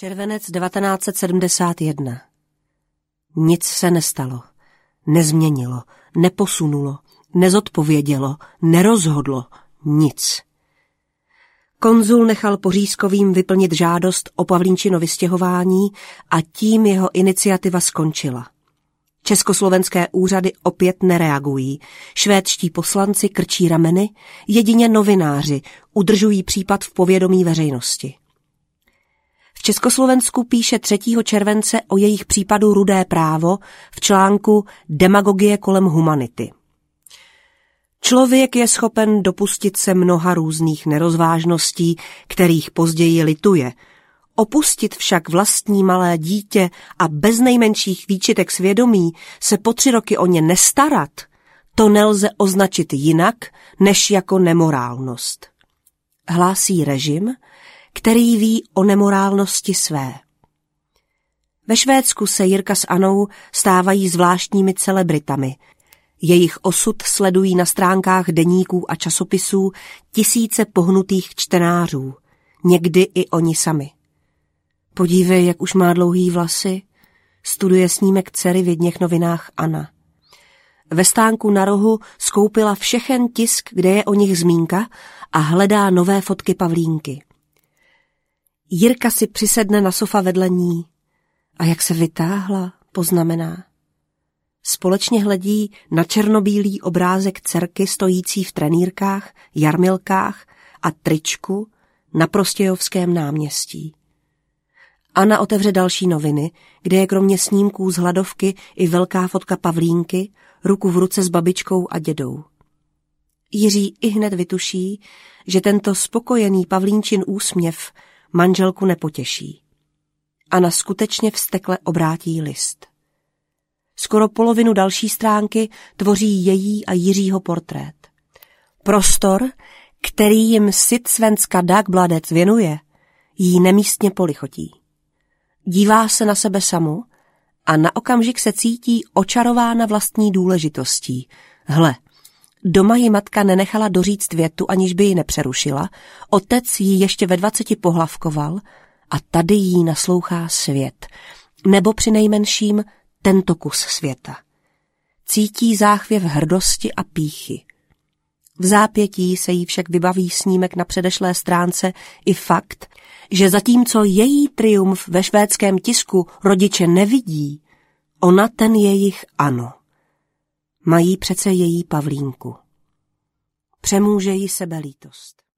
Červenec 1971. Nic se nestalo, nezměnilo, neposunulo, nezodpovědělo, nerozhodlo, nic. Konzul nechal Pořízkovým vyplnit žádost o Pavlínčino vystěhování a tím jeho iniciativa skončila. Československé úřady opět nereagují, švédští poslanci krčí rameny, jedině novináři udržují případ v povědomí veřejnosti. V Československu píše 3. července o jejich případu Rudé právo v článku Demagogie kolem humanity. Člověk je schopen dopustit se mnoha různých nerozvážností, kterých později lituje. Opustit však vlastní malé dítě a bez nejmenších výčitek svědomí se po 3 roky o ně nestarat, to nelze označit jinak než jako nemorálnost. Hlásí režim, který ví o nemorálnosti své. Ve Švédsku se Jirka s Anou stávají zvláštními celebritami. Jejich osud sledují na stránkách deníků a časopisů tisíce pohnutých čtenářů, někdy i oni sami. Podívej, jak už má dlouhý vlasy, studuje snímek dcery v jedněch novinách Anna. Ve stánku na rohu skoupila všechen tisk, kde je o nich zmínka, a hledá nové fotky Pavlínky. Jirka si přisedne na sofa vedle ní a jak se vytáhla, poznamená. Společně hledí na černobílý obrázek dcerky stojící v trenýrkách, jarmilkách a tričku na Prostějovském náměstí. Anna otevře další noviny, kde je kromě snímků z hladovky i velká fotka Pavlínky, ruku v ruce s babičkou a dědou. Jiří ihned vytuší, že tento spokojený Pavlínčin úsměv manželku nepotěší. Anna skutečně vztekle obrátí list. Skoro polovinu další stránky tvoří její a Jiřího portrét. Prostor, který jim Sitt Svenska Dagbladet věnuje, jí nemístně polichotí. Dívá se na sebe samu a na okamžik se cítí očarována vlastní důležitostí. Hle, doma ji matka nenechala doříct větu, aniž by ji nepřerušila, otec ji ještě ve 20 pohlavkoval a tady jí naslouchá svět, nebo přinejmenším tento kus světa. Cítí záchvěv hrdosti a pýchy. V zápětí se jí však vybaví snímek na předešlé stránce i fakt, že zatímco její triumf ve švédském tisku rodiče nevidí, ona ten jejich ano. Mají přece její Pavlínku. Přemůže jí sebelítost.